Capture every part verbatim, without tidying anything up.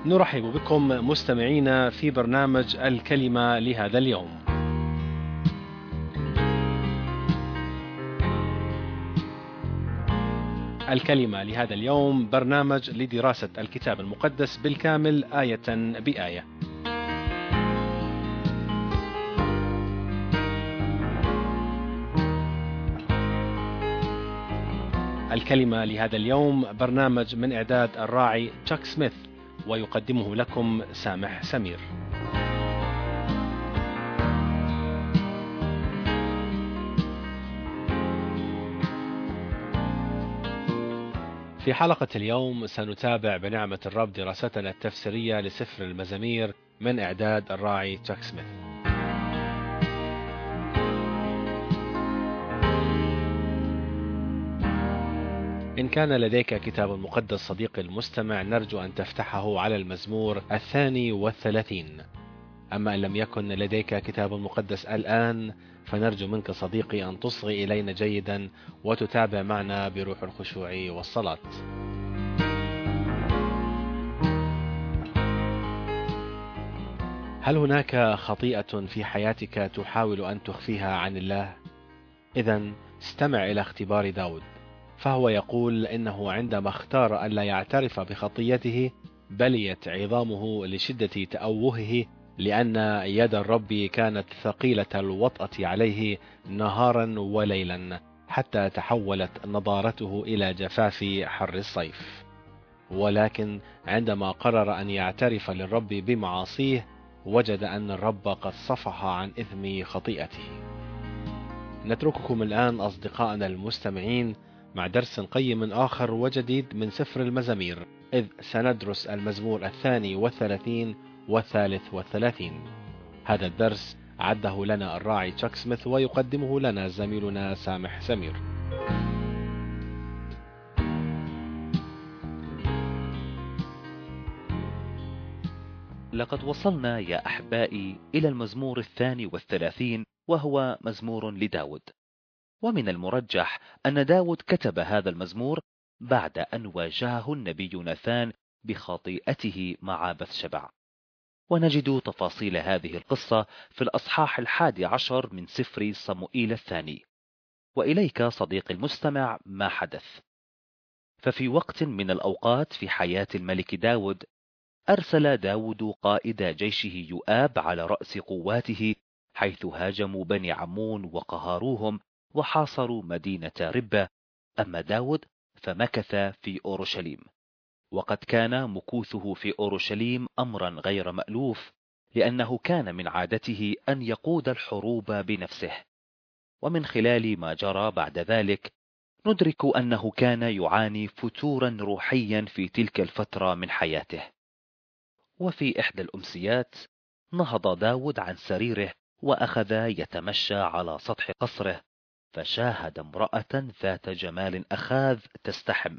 نرحب بكم مستمعينا في برنامج الكلمة لهذا اليوم. الكلمة لهذا اليوم برنامج لدراسة الكتاب المقدس بالكامل آية بآية. الكلمة لهذا اليوم برنامج من إعداد الراعي تشاك سميث، ويقدمه لكم سامح سمير. في حلقة اليوم سنتابع بنعمة الرب دراستنا التفسيرية لسفر المزامير من إعداد الراعي تشاك سميث. إن كان لديك كتاب مقدس صديقي المستمع، نرجو أن تفتحه على المزمور الثاني والثلاثين. أما إن لم يكن لديك كتاب مقدس الآن، فنرجو منك صديقي أن تصغي إلينا جيدا وتتابع معنا بروح الخشوع والصلاة. هل هناك خطيئة في حياتك تحاول أن تخفيها عن الله؟ إذن استمع إلى اختبار داود، فهو يقول إنه عندما اختار أن لا يعترف بخطيته بليت عظامه لشدة تأوهه، لأن يد الرب كانت ثقيلة الوطأة عليه نهارا وليلا، حتى تحولت نضارته إلى جفاف حر الصيف. ولكن عندما قرر أن يعترف للرب بمعاصيه، وجد أن الرب قد صفح عن إثم خطيئته. نترككم الآن أصدقائنا المستمعين مع درس قيم آخر وجديد من سفر المزامير، إذ سندرس المزمور الثاني والثلاثين والثالث والثلاثين. هذا الدرس عده لنا الراعي تشاك سميث، ويقدمه لنا زميلنا سامح سمير. لقد وصلنا يا أحبائي إلى المزمور الثاني والثلاثين، وهو مزمور لداود. ومن المرجح أن داود كتب هذا المزمور بعد أن واجهه النبي ناثان بخطيئته مع بثشبع. ونجد تفاصيل هذه القصة في الأصحاح الحادي عشر من سفر صموئيل الثاني. وإليك صديقي المستمع ما حدث. ففي وقت من الأوقات في حياة الملك داود، أرسل داود قائد جيشه يؤاب على رأس قواته، حيث هاجموا بني عمون وقهروهم وحاصروا مدينة ربة. أما داود فمكث في أورشليم، وقد كان مكوثه في أورشليم أمرا غير مألوف، لأنه كان من عادته أن يقود الحروب بنفسه. ومن خلال ما جرى بعد ذلك ندرك أنه كان يعاني فتورا روحيا في تلك الفترة من حياته. وفي إحدى الأمسيات نهض داود عن سريره وأخذ يتمشى على سطح قصره، فشاهد امرأة ذات جمال أخاذ تستحم،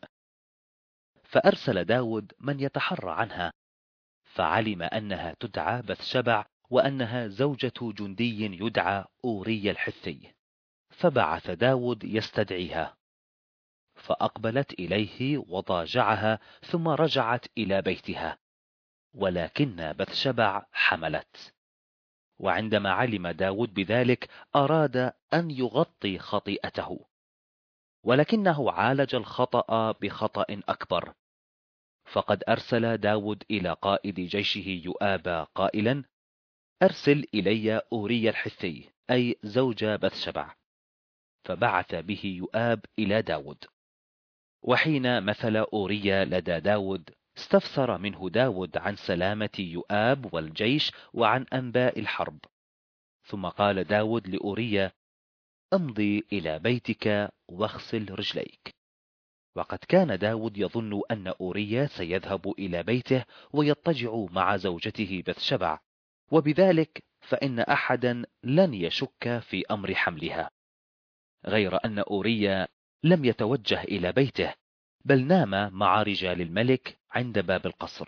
فأرسل داود من يتحرى عنها، فعلم أنها تدعى بثشبع، وأنها زوجة جندي يدعى أوريا الحثي، فبعث داود يستدعيها، فأقبلت إليه وضاجعها، ثم رجعت إلى بيتها، ولكن بثشبع حملت. وعندما علم داود بذلك أراد أن يغطي خطيئته، ولكنه عالج الخطأ بخطأ أكبر. فقد أرسل داود إلى قائد جيشه يؤاب قائلا: أرسل إلي أوريا الحثي، أي زوج بثشبع. فبعث به يؤاب إلى داود. وحين مثل أوريا لدى داود، استفسر منه داود عن سلامة يؤاب والجيش وعن أنباء الحرب. ثم قال داود لأوريا: امضي إلى بيتك واغسل رجليك. وقد كان داود يظن أن أوريا سيذهب إلى بيته ويضطجع مع زوجته بثشبع، وبذلك فإن أحدا لن يشك في أمر حملها، غير أن أوريا لم يتوجه إلى بيته، بل نام مع رجال الملك عند باب القصر.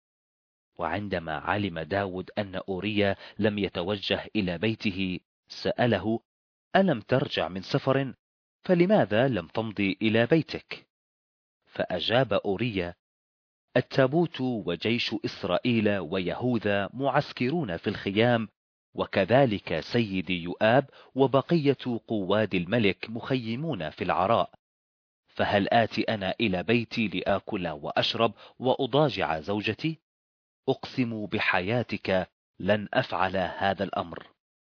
وعندما علم داود أن أوريا لم يتوجه إلى بيته، سأله: ألم ترجع من سفر؟ فلماذا لم تمضي إلى بيتك؟ فأجاب أوريا: التابوت وجيش إسرائيل ويهوذا معسكرون في الخيام، وكذلك سيدي يؤاب وبقية قواد الملك مخيمون في العراء. فهل آتي أنا إلى بيتي لآكل وأشرب وأضاجع زوجتي؟ أقسم بحياتك لن أفعل هذا الأمر.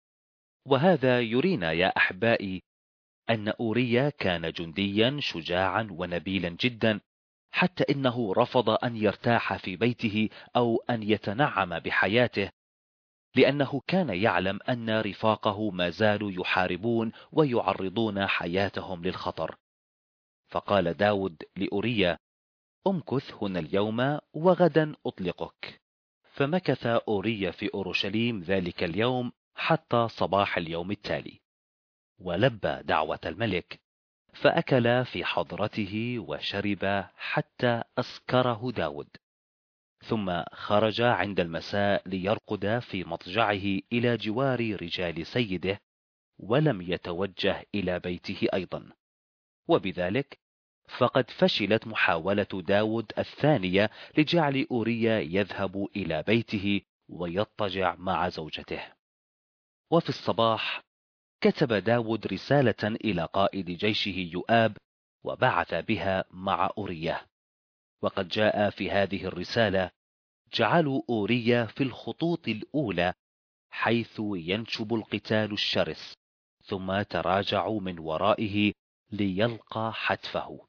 وهذا يرينا يا أحبائي أن أوريا كان جنديا شجاعا ونبيلا جدا، حتى إنه رفض أن يرتاح في بيته أو أن يتنعم بحياته، لأنه كان يعلم أن رفاقه ما زالوا يحاربون ويعرضون حياتهم للخطر. فقال داود لأوريا: امكث هنا اليوم وغدا أطلقك. فمكث أوريا في أورشليم ذلك اليوم حتى صباح اليوم التالي، ولبى دعوة الملك، فأكل في حضرته وشرب حتى أسكره داود. ثم خرج عند المساء ليرقد في مضجعه إلى جوار رجال سيده، ولم يتوجه إلى بيته أيضا. وبذلك فقد فشلت محاولة داود الثانية لجعل أوريا يذهب إلى بيته ويضطجع مع زوجته. وفي الصباح كتب داود رسالة إلى قائد جيشه يؤاب، وبعث بها مع أوريا. وقد جاء في هذه الرسالة: جعلوا أوريا في الخطوط الأولى حيث ينشب القتال الشرس، ثم تراجعوا من ورائه ليلقى حتفه.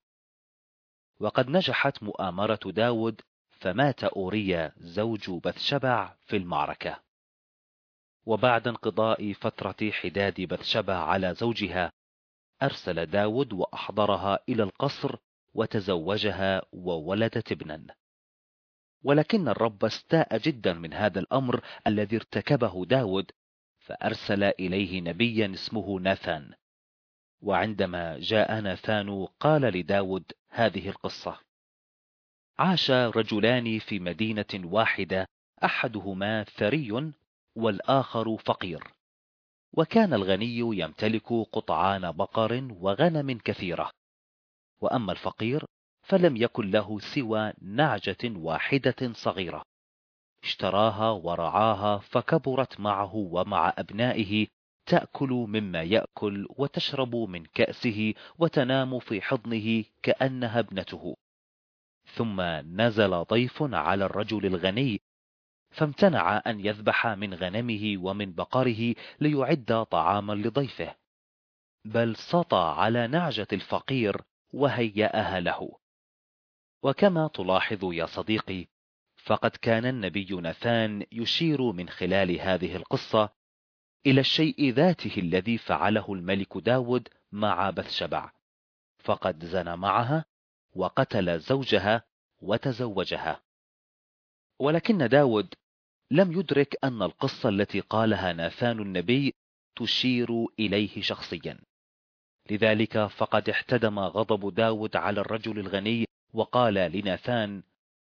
وقد نجحت مؤامرة داود، فمات أوريا زوج بثشبع في المعركة. وبعد انقضاء فترة حداد بثشبع على زوجها، أرسل داود وأحضرها إلى القصر وتزوجها وولدت ابنا. ولكن الرب استاء جدا من هذا الأمر الذي ارتكبه داود، فأرسل إليه نبيا اسمه ناثان. وعندما جاء ناثان قال لداود هذه القصة: عاش رجلان في مدينة واحدة، أحدهما ثري والآخر فقير. وكان الغني يمتلك قطعان بقر وغنم كثيرة، وأما الفقير فلم يكن له سوى نعجة واحدة صغيرة، اشتراها ورعاها، فكبرت معه ومع أبنائه، تأكل مما يأكل وتشرب من كأسه وتنام في حضنه كأنها ابنته. ثم نزل ضيف على الرجل الغني، فامتنع أن يذبح من غنمه ومن بقره ليعد طعاما لضيفه، بل سطى على نعجة الفقير وهيأها له. وكما تلاحظ يا صديقي، فقد كان النبي ناثان يشير من خلال هذه القصة إلى الشيء ذاته الذي فعله الملك داود مع بثشبع، فقد زنى معها وقتل زوجها وتزوجها. ولكن داود لم يدرك أن القصة التي قالها ناثان النبي تشير إليه شخصيا. لذلك فقد احتدم غضب داود على الرجل الغني، وقال لناثان: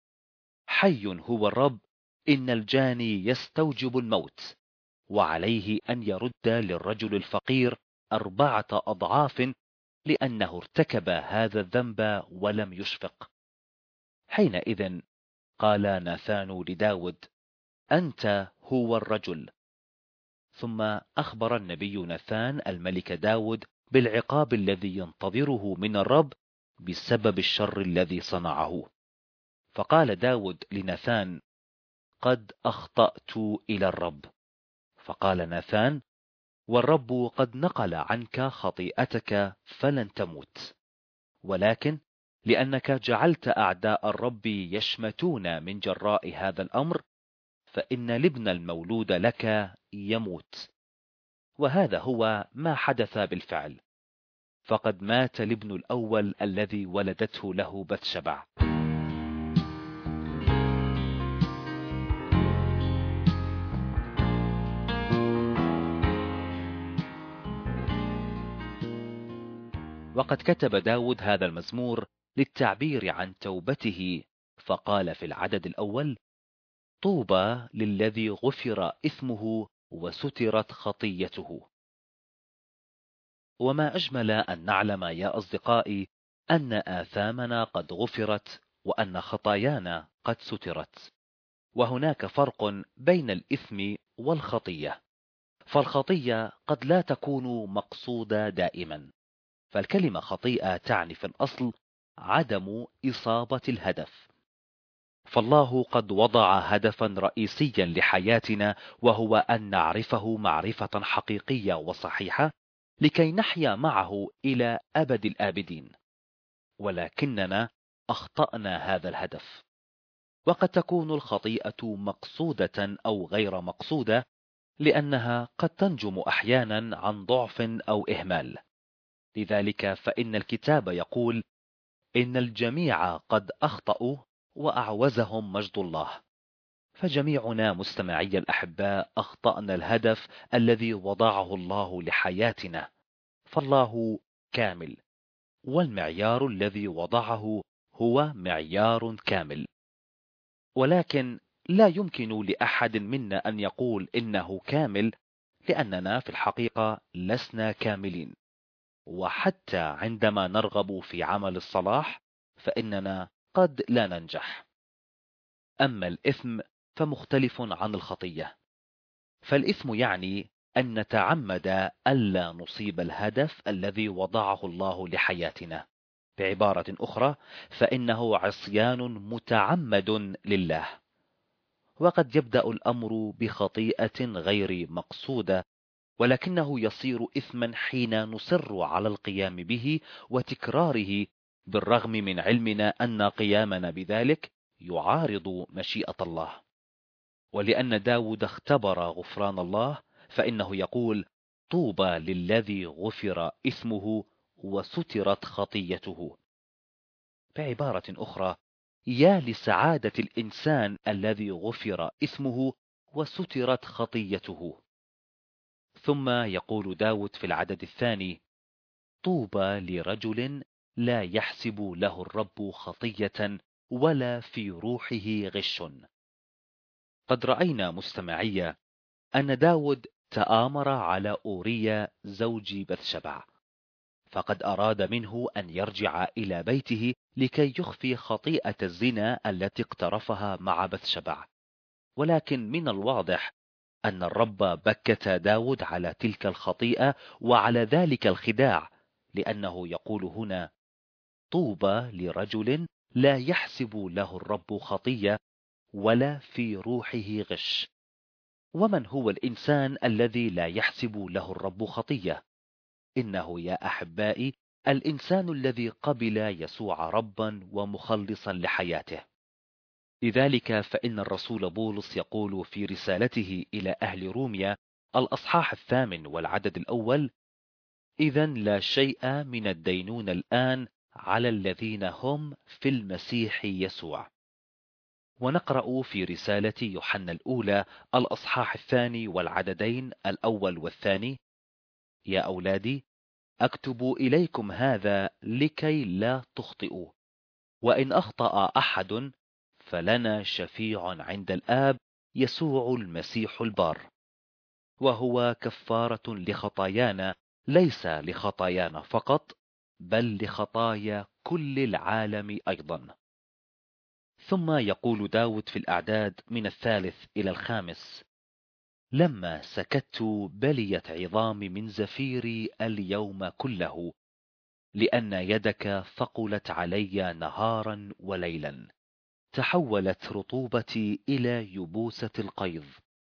حي هو الرب، إن الجاني يستوجب الموت، وعليه أن يرد للرجل الفقير أربعة أضعاف، لأنه ارتكب هذا الذنب ولم يشفق. حينئذ قال ناثان لداود: أنت هو الرجل. ثم أخبر النبي ناثان الملك داود بالعقاب الذي ينتظره من الرب بسبب الشر الذي صنعه. فقال داود لناثان: قد أخطأت إلى الرب. فقال ناثان: والرب قد نقل عنك خطيئتك فلن تموت، ولكن لأنك جعلت أعداء الرب يشمتون من جراء هذا الأمر، فإن الابن المولود لك يموت. وهذا هو ما حدث بالفعل، فقد مات الابن الأول الذي ولدته له بثشبع. وقد كتب داود هذا المزمور للتعبير عن توبته، فقال في العدد الأول: طوبى للذي غفر إثمه وسترت خطيته. وما أجمل أن نعلم يا أصدقائي أن آثامنا قد غفرت وأن خطايانا قد سترت. وهناك فرق بين الإثم والخطية، فالخطية قد لا تكون مقصودة دائما، فالكلمة خطيئة تعني في الأصل عدم إصابة الهدف. فالله قد وضع هدفا رئيسيا لحياتنا، وهو أن نعرفه معرفة حقيقية وصحيحة لكي نحيا معه إلى أبد الآبدين، ولكننا أخطأنا هذا الهدف. وقد تكون الخطيئة مقصودة أو غير مقصودة، لأنها قد تنجم أحيانا عن ضعف أو إهمال. لذلك فإن الكتاب يقول: إن الجميع قد أخطأوا وأعوزهم مجد الله. فجميعنا مستمعي الأحباء أخطأنا الهدف الذي وضعه الله لحياتنا، فالله كامل، والمعيار الذي وضعه هو معيار كامل. ولكن لا يمكن لأحد منا أن يقول إنه كامل، لأننا في الحقيقة لسنا كاملين. وحتى عندما نرغب في عمل الصلاح فإننا قد لا ننجح. أما الإثم فمختلف عن الخطية، فالإثم يعني أن نتعمد ألا نصيب الهدف الذي وضعه الله لحياتنا. بعبارة أخرى فإنه عصيان متعمد لله. وقد يبدأ الأمر بخطيئة غير مقصودة، ولكنه يصير إثما حين نصر على القيام به وتكراره، بالرغم من علمنا أن قيامنا بذلك يعارض مشيئة الله. ولأن داود اختبر غفران الله فإنه يقول: طوبى للذي غفر إثمه وسترت خطيته. بعبارة أخرى، يا لسعادة الإنسان الذي غفر إثمه وسترت خطيته. ثم يقول داود في العدد الثاني: طوبى لرجل لا يحسب له الرب خطية ولا في روحه غش. قد رأينا مستمعية أن داود تآمر على أوريا زوج بثشبع، فقد أراد منه أن يرجع إلى بيته لكي يخفي خطيئة الزنا التي اقترفها مع بثشبع. ولكن من الواضح أن الرب بكت داود على تلك الخطيئة وعلى ذلك الخداع، لأنه يقول هنا: طوبى لرجل لا يحسب له الرب خطية ولا في روحه غش. ومن هو الإنسان الذي لا يحسب له الرب خطية؟ إنه يا أحبائي الإنسان الذي قبل يسوع ربا ومخلصا لحياته. لذلك فإن الرسول بولس يقول في رسالته إلى أهل روميا الأصحاح الثامن والعدد الأول: إذن لا شيء من الدينون الآن على الذين هم في المسيح يسوع. ونقرأ في رسالة يوحنا الأولى الأصحاح الثاني والعددين الأول والثاني: يا أولادي أكتب إليكم هذا لكي لا تخطئوا، وإن أخطأ أحد فلنا شفيع عند الآب يسوع المسيح البار، وهو كفارة لخطايانا، ليس لخطايانا فقط بل لخطايا كل العالم أيضا. ثم يقول داود في الأعداد من الثالث إلى الخامس: لما سكت بليت عظامي من زفيري اليوم كله، لأن يدك ثقلت علي نهارا وليلا، تحولت رطوبتي إلى يبوسة القيظ.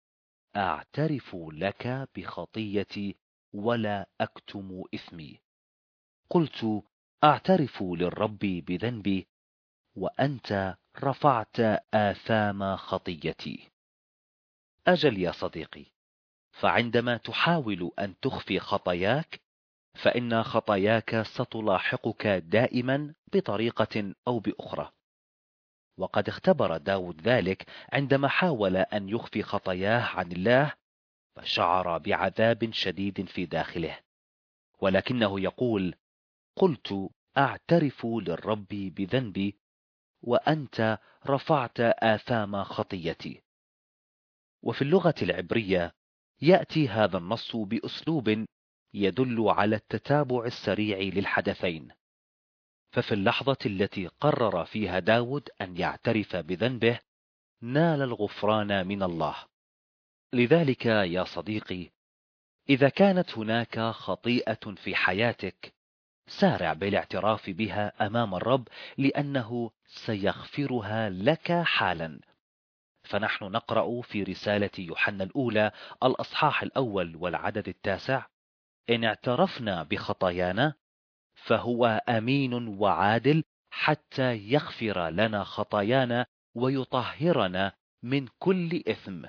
أعترف لك بخطيتي ولا أكتم إثمي. قلت: أعترف للرب بذنبي، وأنت رفعت آثام خطيتي. أجل يا صديقي، فعندما تحاول أن تخفي خطاياك فإن خطاياك ستلاحقك دائما بطريقة أو بأخرى. وقد اختبر داود ذلك عندما حاول أن يخفي خطاياه عن الله، فشعر بعذاب شديد في داخله. ولكنه يقول: قلت: أعترف للرب بذنبي، وأنت رفعت آثام خطيتي. وفي اللغة العبرية يأتي هذا النص بأسلوب يدل على التتابع السريع للحدثين. ففي اللحظة التي قرر فيها داود أن يعترف بذنبه نال الغفران من الله. لذلك يا صديقي، إذا كانت هناك خطيئة في حياتك سارع بالاعتراف بها أمام الرب، لأنه سيغفرها لك حالا. فنحن نقرأ في رسالة يوحنا الأولى الأصحاح الأول والعدد التاسع: إن اعترفنا بخطايانا فهو أمين وعادل حتى يغفر لنا خطايانا ويطهرنا من كل إثم.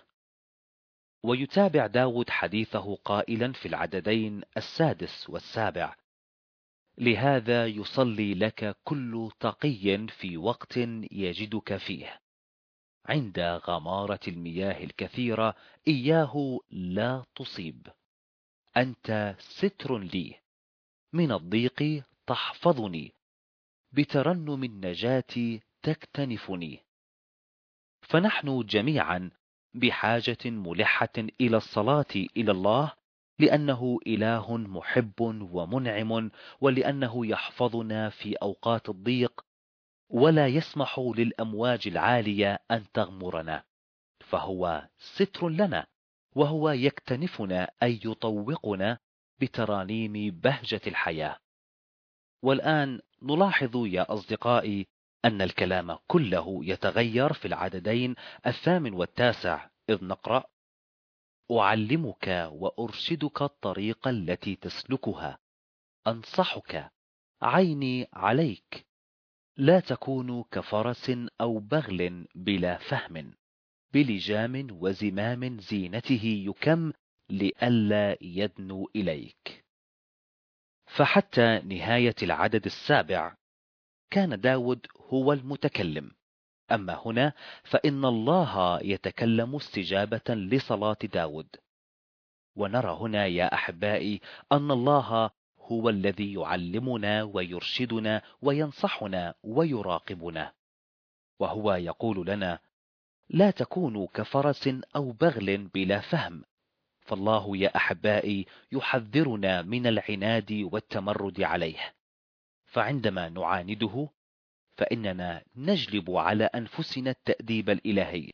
ويتابع داود حديثه قائلا في العددين السادس والسابع: لهذا يصلي لك كل تقي في وقت يجدك فيه، عند غمارة المياه الكثيرة إياه لا تصيب. أنت ستر لي، من الضيق تحفظني، بترنم النجاة تكتنفني. فنحن جميعا بحاجة ملحة إلى الصلاة إلى الله، لأنه إله محب ومنعم، ولأنه يحفظنا في أوقات الضيق ولا يسمح للأمواج العالية أن تغمرنا، فهو ستر لنا، وهو يكتنفنا أي يطوقنا بترانيم بهجة الحياة. والآن نلاحظ يا أصدقائي أن الكلام كله يتغير في العددين الثامن والتاسع، إذ نقرأ: أعلمك وأرشدك الطريق التي تسلكها، أنصحك، عيني عليك، لا تكون كفرس أو بغل بلا فهم، بلجام وزمام زينته يكم، لئلا يدنو إليك. فحتى نهاية العدد السابع كان داود هو المتكلم، أما هنا فإن الله يتكلم استجابة لصلاة داود. ونرى هنا يا أحبائي أن الله هو الذي يعلمنا ويرشدنا وينصحنا ويراقبنا، وهو يقول لنا: لا تكونوا كفرس أو بغل بلا فهم. فالله يا أحبائي يحذرنا من العناد والتمرد عليه، فعندما نعانده فإننا نجلب على أنفسنا التأديب الإلهي.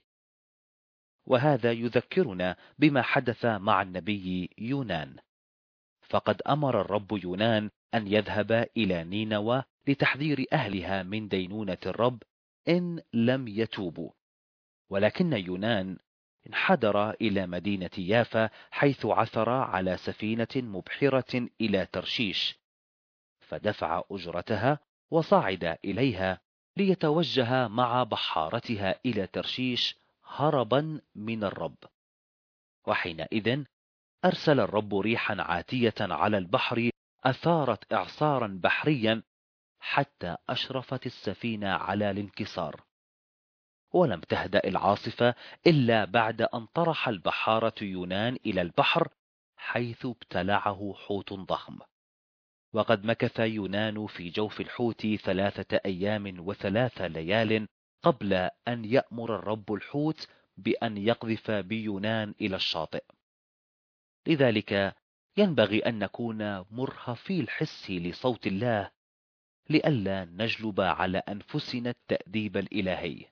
وهذا يذكرنا بما حدث مع النبي يونان، فقد أمر الرب يونان أن يذهب إلى نينوى لتحذير أهلها من دينونة الرب إن لم يتوبوا، ولكن يونان انحدر إلى مدينة يافا، حيث عثر على سفينة مبحرة إلى ترشيش، فدفع أجرتها وصعد إليها ليتوجه مع بحارتها إلى ترشيش هربا من الرب. وحينئذ أرسل الرب ريحا عاتية على البحر أثارت إعصارا بحريا حتى أشرفت السفينة على الانكسار، ولم تهدأ العاصفة إلا بعد أن طرح البحارة يونان إلى البحر، حيث ابتلعه حوت ضخم. وقد مكث يونان في جوف الحوت ثلاثة أيام وثلاث ليال قبل أن يأمر الرب الحوت بأن يقذف بيونان إلى الشاطئ. لذلك ينبغي أن نكون مرهفي الحس لصوت الله، لئلا نجلب على أنفسنا التأديب الإلهي.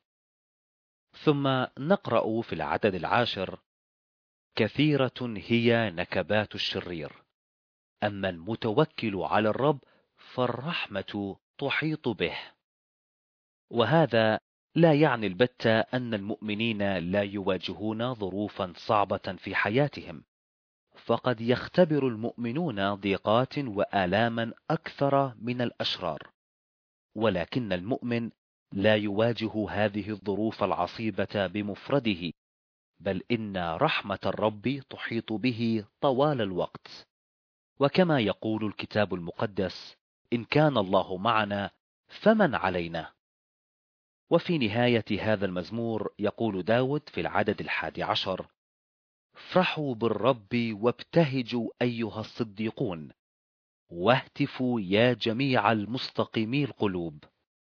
ثم نقرأ في العدد العاشر: كثيرة هي نكبات الشرير، أما المتوكل على الرب فالرحمة تحيط به. وهذا لا يعني البتة أن المؤمنين لا يواجهون ظروفا صعبة في حياتهم، فقد يختبر المؤمنون ضيقات وآلاما أكثر من الأشرار، ولكن المؤمن لا يواجه هذه الظروف العصيبة بمفرده، بل إن رحمة الرب تحيط به طوال الوقت. وكما يقول الكتاب المقدس: إن كان الله معنا فمن علينا. وفي نهاية هذا المزمور يقول داود في العدد الحادي عشر: افرحوا بالرب وابتهجوا أيها الصديقون، واهتفوا يا جميع المستقيمي القلوب.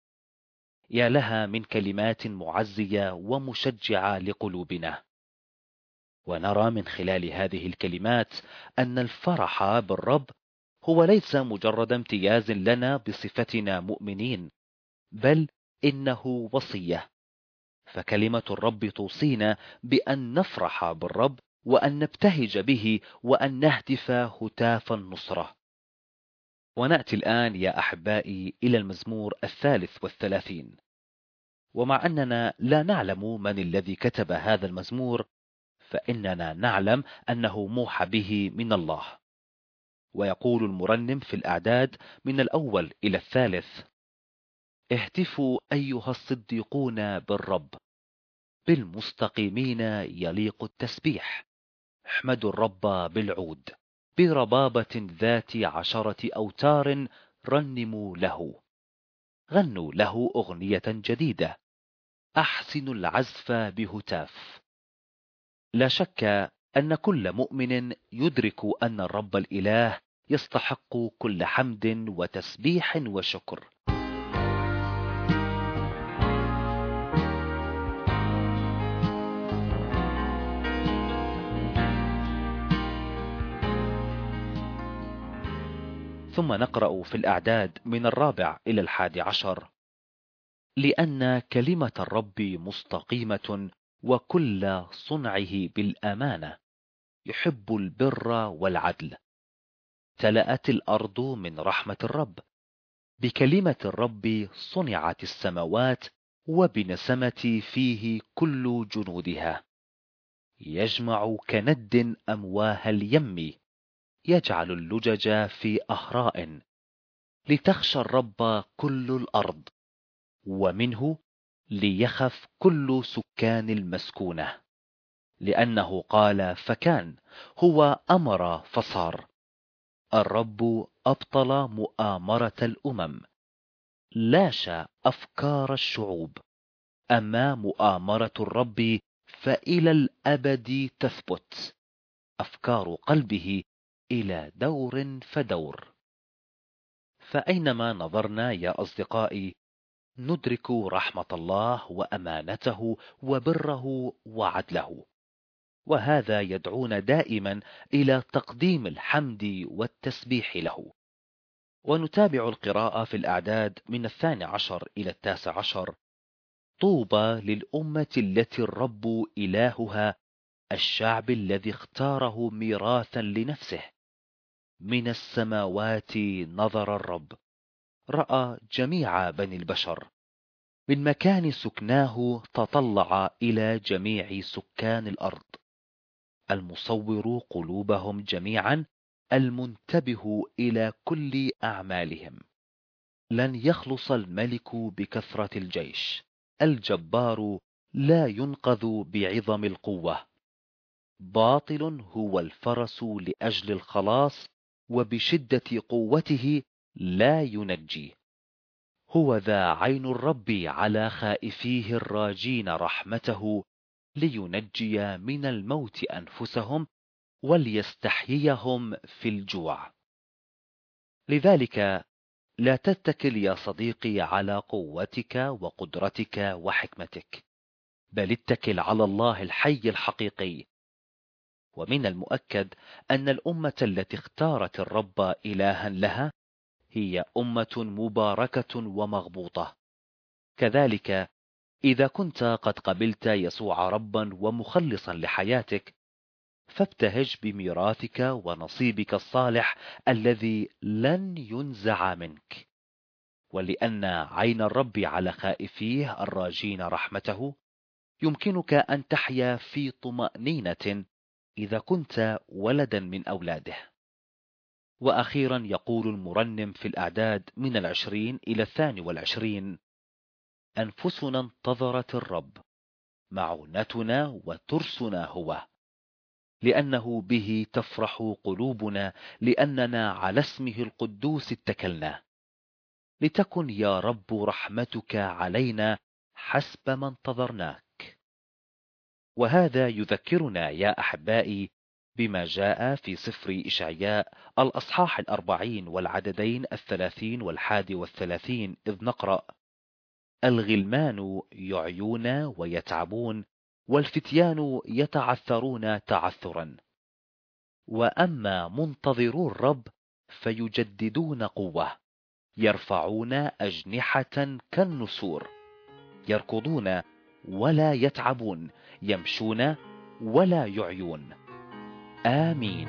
يا لها من كلمات معزية ومشجعة لقلوبنا. ونرى من خلال هذه الكلمات أن الفرح بالرب هو ليس مجرد امتياز لنا بصفتنا مؤمنين، بل إنه وصية. فكلمة الرب توصينا بأن نفرح بالرب وأن نبتهج به وأن نهتف هتاف النصرة. ونأتي الآن يا أحبائي إلى المزمور الثالث والثلاثين. ومع أننا لا نعلم من الذي كتب هذا المزمور، فإننا نعلم أنه موحى به من الله. ويقول المرنم في الأعداد من الأول إلى الثالث: اهتفوا أيها الصديقون بالرب، بالمستقيمين يليق التسبيح. احمدوا الرب بالعود، بربابة ذات عشرة أوتار رنموا له. غنوا له أغنية جديدة، أحسنوا العزف بهتاف. لا شك أن كل مؤمن يدرك أن الرب الإله يستحق كل حمد وتسبيح وشكر. ثم نقرأ في الأعداد من الرابع إلى الحادي عشر: لأن كلمة الرب مستقيمة وكل صنعه بالأمانة، يحب البر والعدل. تلأت الأرض من رحمة الرب، بكلمة الرب صنعت السماوات، وبنسمة فيه كل جنودها. يجمع كند أمواه اليم، يجعل اللجج في أهراء. لتخشى الرب كل الأرض، ومنه ليخف كل سكان المسكونة. لأنه قال فكان، هو أمر فصار. الرب أبطل مؤامرة الأمم، لاش أفكار الشعوب. أما مؤامرة الرب فإلى الأبد تثبت، أفكار قلبه إلى دور فدور. فأينما نظرنا يا أصدقائي ندرك رحمة الله وأمانته وبره وعدله، وهذا يدعونا دائما إلى تقديم الحمد والتسبيح له. ونتابع القراءة في الأعداد من الثاني عشر إلى التاسع عشر: طوبى للأمة التي الرب إلهها، الشعب الذي اختاره ميراثا لنفسه. من السماوات نظر الرب، رأى جميع بني البشر. من مكان سكناه تطلع إلى جميع سكان الأرض. المصور قلوبهم جميعا، المنتبه إلى كل أعمالهم. لن يخلص الملك بكثرة الجيش، الجبار لا ينقذ بعظم القوة. باطل هو الفرس لأجل الخلاص، وبشدة قوته لا ينجي. هو ذا عين الرب على خائفيه الراجين رحمته، لينجي من الموت أنفسهم، وليستحييهم في الجوع. لذلك لا تتكل يا صديقي على قوتك وقدرتك وحكمتك، بل اتكل على الله الحي الحقيقي. ومن المؤكد أن الأمة التي اختارت الرب إلها لها هي أمة مباركة ومغبوطة. كذلك إذا كنت قد قبلت يسوع ربا ومخلصا لحياتك، فابتهج بميراثك ونصيبك الصالح الذي لن ينزع منك. ولأن عين الرب على خائفيه الراجين رحمته، يمكنك أن تحيا في طمأنينة إذا كنت ولدا من أولاده. وأخيرا يقول المرنم في الأعداد من العشرين إلى الثاني والعشرين: أنفسنا انتظرت الرب، معونتنا وترسنا هو. لأنه به تفرح قلوبنا، لأننا على اسمه القدوس اتكلنا. لتكن يا رب رحمتك علينا حسب ما انتظرناك. وهذا يذكرنا يا أحبائي بما جاء في سفر إشعياء الأصحاح الأربعين والعددين الثلاثين والحادي والثلاثين، إذ نقرأ: الغلمان يعيون ويتعبون، والفتيان يتعثرون تعثرا، وأما منتظرو الرب فيجددون قوة، يرفعون أجنحة كالنسور، يركضون ولا يتعبون، يمشون ولا يعيون. آمين.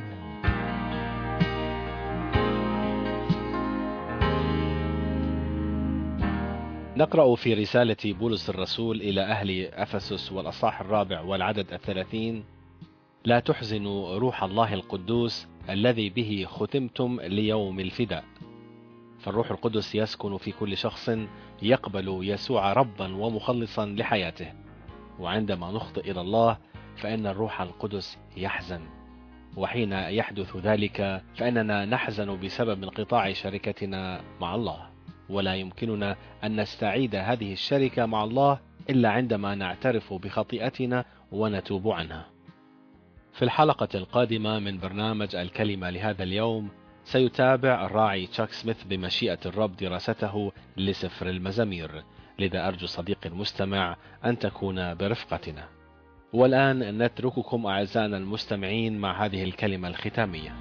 نقرأ في رسالة بولس الرسول إلى أهل أفسس والأصحاح الرابع والعدد الثلاثين: لا تحزنوا روح الله القدوس الذي به ختمتم ليوم الفداء. فالروح القدس يسكن في كل شخص يقبل يسوع ربا ومخلصا لحياته، وعندما نخطئ إلى الله فإن الروح القدس يحزن، وحين يحدث ذلك فإننا نحزن بسبب انقطاع شركتنا مع الله، ولا يمكننا أن نستعيد هذه الشركة مع الله إلا عندما نعترف بخطيئتنا ونتوب عنها. في الحلقة القادمة من برنامج الكلمة لهذا اليوم سيتابع الراعي تشاك سميث بمشيئة الرب دراسته لسفر المزامير، لذا أرجو صديقي المستمع أن تكون برفقتنا. والآن نترككم أعزائنا المستمعين مع هذه الكلمة الختامية.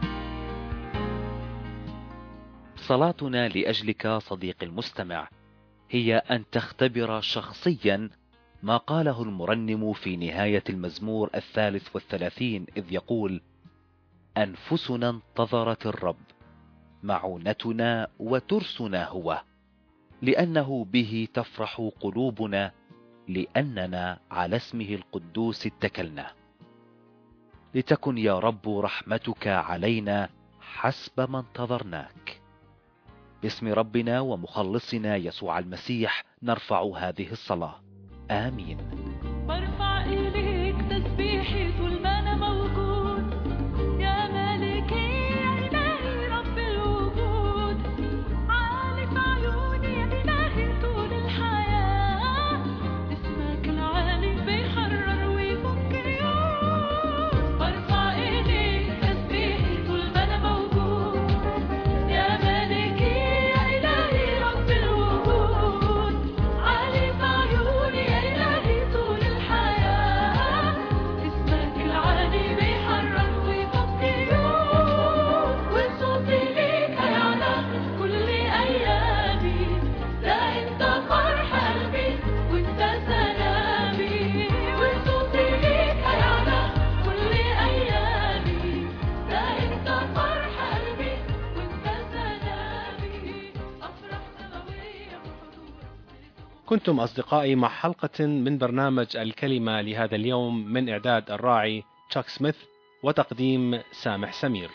صلاتنا لأجلك صديقي المستمع هي أن تختبر شخصيا ما قاله المرنم في نهاية المزمور الثالث والثلاثين، إذ يقول: أنفسنا انتظرت الرب، معونتنا وترسنا هو، لأنه به تفرح قلوبنا، لأننا على اسمه القدوس اتكلنا. لتكن يا رب رحمتك علينا حسب ما انتظرناك. باسم ربنا ومخلصنا يسوع المسيح نرفع هذه الصلاة. آمين. برفع إليك تسبيحي طول ما أنا موجود، يا مالكي يا إلهي رب الوجود، عالي في عيوني يا إلهي طول الحياة، اسمك العالي بيحرر ويفك قيود. برفع إليك تسبيحي طول ما أنا موجود، يا مالكي يا إلهي رب الوجود، عالي في عيوني يا إلهي طول الحياة، اسمك العالي بيحرر ويفك قيود. وصوتي ليك هيعلى كل أيامي، ده أنت فرح قلبي وأنت سلامي. وصوتي ليك هيعلى كل أيامي، ده أنت فرح قلبي وأنت سلامي. أفرح سماوية بحضورك. كنتم أصدقائي مع حلقة من برنامج الكلمة لهذا اليوم من إعداد الراعي تشاك سميث وتقديم سامح سمير.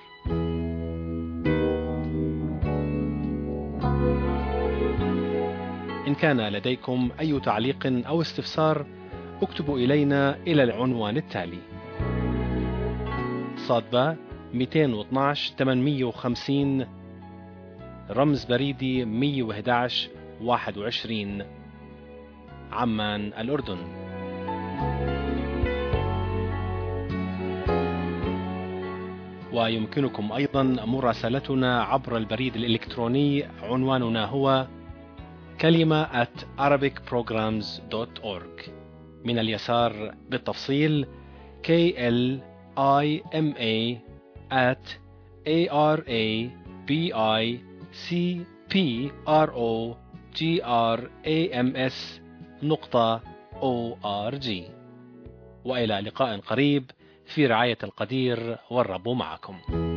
إن كان لديكم أي تعليق أو استفسار اكتبوا إلينا إلى العنوان التالي: صادبة مئتين واثناشر ثمانمئة وخمسين، رمز بريدي مئة وأحد عشر واحد وعشرين، عمان الأردن. ويمكنكم أيضا مراسلتنا عبر البريد الإلكتروني، عنواننا هو كلمة at arabic programs dot org. من اليسار بالتفصيل K L I M A at A R A B I C P R O G R A M S نقطة O R G. وإلى لقاء قريب في رعاية القدير، والرب معكم.